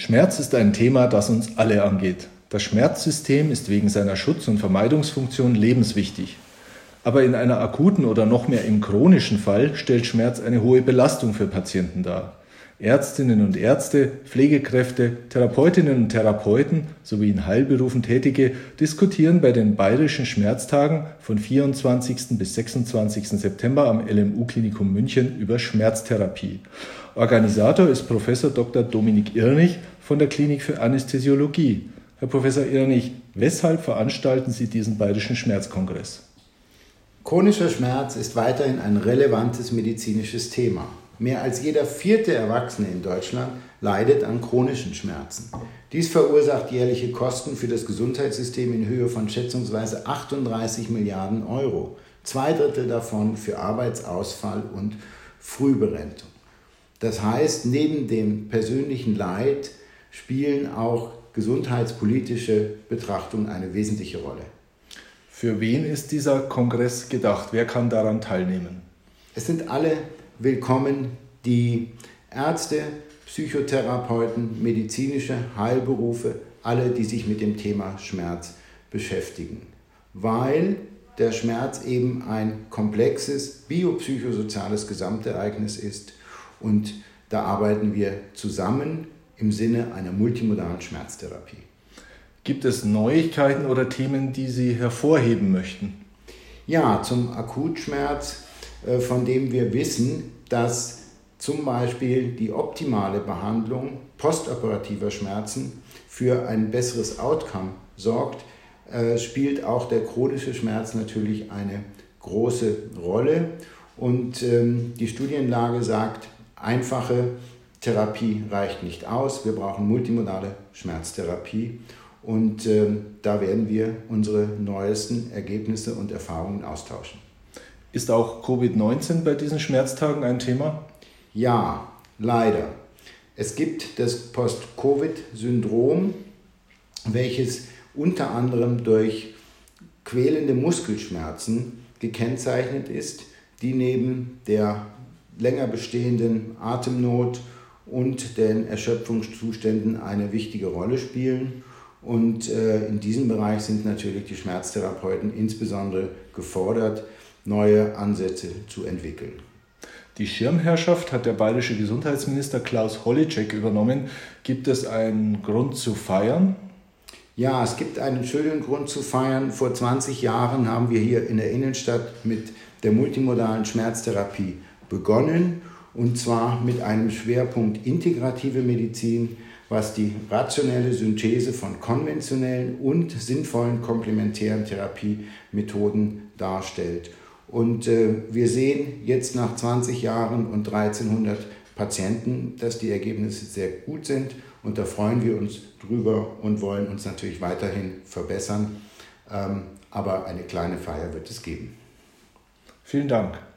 Schmerz ist ein Thema, das uns alle angeht. Das Schmerzsystem ist wegen seiner Schutz- und Vermeidungsfunktion lebenswichtig. Aber in einer akuten oder noch mehr im chronischen Fall stellt Schmerz eine hohe Belastung für Patienten dar. Ärztinnen und Ärzte, Pflegekräfte, Therapeutinnen und Therapeuten sowie in Heilberufen Tätige diskutieren bei den Bayerischen Schmerztagen von 24. bis 26. September am LMU-Klinikum München über Schmerztherapie. Organisator ist Professor Dr. Dominik Irrnig von der Klinik für Anästhesiologie. Herr Professor Irrnig, weshalb veranstalten Sie diesen Bayerischen Schmerzkongress? Chronischer Schmerz ist weiterhin ein relevantes medizinisches Thema. Mehr als jeder 4. Erwachsene in Deutschland leidet an chronischen Schmerzen. Dies verursacht jährliche Kosten für das Gesundheitssystem in Höhe von schätzungsweise 38 Milliarden Euro. 2/3 davon für Arbeitsausfall und Frühberentung. Das heißt, neben dem persönlichen Leid spielen auch gesundheitspolitische Betrachtungen eine wesentliche Rolle. Für wen ist dieser Kongress gedacht? Wer kann daran teilnehmen? Es sind alle willkommen, die Ärzte, Psychotherapeuten, medizinische Heilberufe, alle, die sich mit dem Thema Schmerz beschäftigen. Weil der Schmerz eben ein komplexes biopsychosoziales Gesamtereignis ist und da arbeiten wir zusammen im Sinne einer multimodalen Schmerztherapie. Gibt es Neuigkeiten oder Themen, die Sie hervorheben möchten? Ja, zum Akutschmerz, von dem wir wissen, dass zum Beispiel die optimale Behandlung postoperativer Schmerzen für ein besseres Outcome sorgt, spielt auch der chronische Schmerz natürlich eine große Rolle. Und die Studienlage sagt, einfache Therapie reicht nicht aus, wir brauchen multimodale Schmerztherapie. Und da werden wir unsere neuesten Ergebnisse und Erfahrungen austauschen. Ist auch Covid-19 bei diesen Schmerztagen ein Thema? Ja, leider. Es gibt das Post-Covid-Syndrom, welches unter anderem durch quälende Muskelschmerzen gekennzeichnet ist, die neben der länger bestehenden Atemnot und den Erschöpfungszuständen eine wichtige Rolle spielen. Und in diesem Bereich sind natürlich die Schmerztherapeuten insbesondere gefordert, neue Ansätze zu entwickeln. Die Schirmherrschaft hat der bayerische Gesundheitsminister Klaus Holleczek übernommen. Gibt es einen Grund zu feiern? Ja, es gibt einen schönen Grund zu feiern. Vor 20 Jahren haben wir hier in der Innenstadt mit der multimodalen Schmerztherapie begonnen. Und zwar mit einem Schwerpunkt integrative Medizin, was die rationelle Synthese von konventionellen und sinnvollen komplementären Therapiemethoden darstellt. Und wir sehen jetzt nach 20 Jahren und 1300 Patienten, dass die Ergebnisse sehr gut sind. Und da freuen wir uns drüber und wollen uns natürlich weiterhin verbessern. Aber eine kleine Feier wird es geben. Vielen Dank.